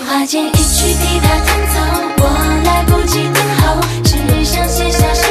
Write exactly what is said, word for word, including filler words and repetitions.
花间一曲琵琶弹奏，我来不及等候，只想写下。